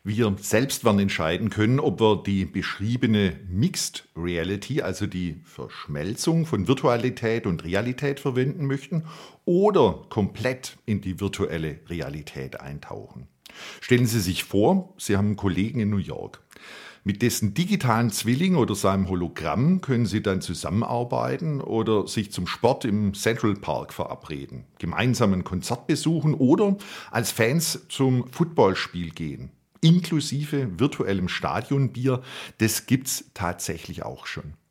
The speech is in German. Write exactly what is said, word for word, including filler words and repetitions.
Wir selbst werden entscheiden können, ob wir die beschriebene Mixed Reality, also die Verschmelzung von Virtualität und Realität verwenden möchten oder komplett in die virtuelle Realität eintauchen. Stellen Sie sich vor, Sie haben einen Kollegen in New York. Mit dessen digitalen Zwilling oder seinem Hologramm können Sie dann zusammenarbeiten oder sich zum Sport im Central Park verabreden, gemeinsam ein Konzert besuchen oder als Fans zum Footballspiel gehen. Inklusive virtuellem Stadionbier, das gibt's tatsächlich auch schon.